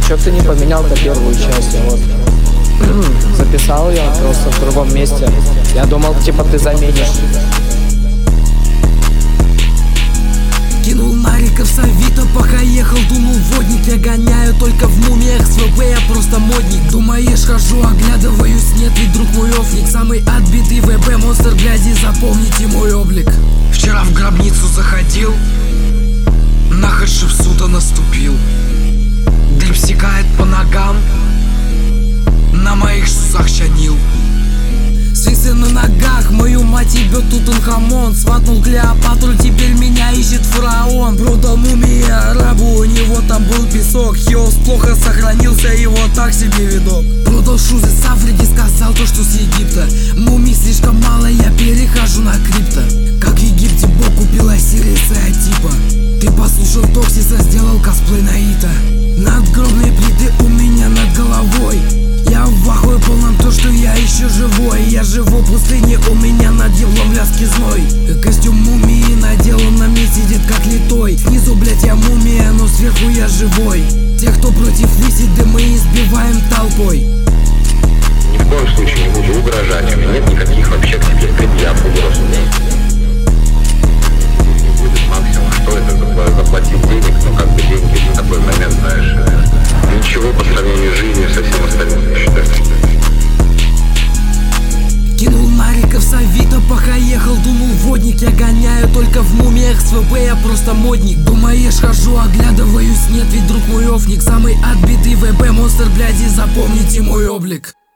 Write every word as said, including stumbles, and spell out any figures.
чё ты не поменял-то первую часть? Вот. Записал я просто в другом месте. Я думал, типа, ты заменишь. Кинул нариков с Авито, пока ехал, думал водник. Я гоняю только в мумиях, с ВП я просто модник. Думаешь, хожу, оглядываюсь, нет, ведь друг мой офник. Самый отбитый ВП монстр грязи, запомните мой облик. Вчера в гробницу заходил, на хэдшипсута наступил. Дым стекает по ногам, на моих шусах чанил. Свисы на ногах, мою мать ебет Тутанхамон. Сватнул Клеопатру, теперь меня ищет фараон. Продал мумия рабу, у него там был песок. Хиос плохо сохранился, его так себе видок. Продал шузы с Африки, сказал то, что с Египта. Мумий слишком мало, я перехожу на крипто. Как в Египте Бог купил Осириса типа. Ты послушал Токсиса, сделал косплей на Ита. Надгробные плиты у меня над головой. Я в ахуе полном то, что я еще живой. Я живу в пустыне, у меня над еблом вязкий зной. Костюм мумии надел, он на мне сидит как литой. Снизу, блять, я мумия, но сверху я живой. Тех, кто против висит, да мы избиваем толпой. Ни в коем случае не буду угрожать, у меня нет никаких вообще к тебе предъяв, угроз. Не будет максимум, что это за заплатить денег, но как бы деньги в такой момент, знаешь, ничего по сравнению с жизнью со всем остальным, я считаю. Кинул нариков с Авито, пока ехал, думал водник. Я гоняю только в мумиях, с ВП я просто модник. Думаешь, хожу, оглядываюсь, нет, ведь друг мой офник. Самый отбитый ВП монстр, блядь, и запомните мой облик.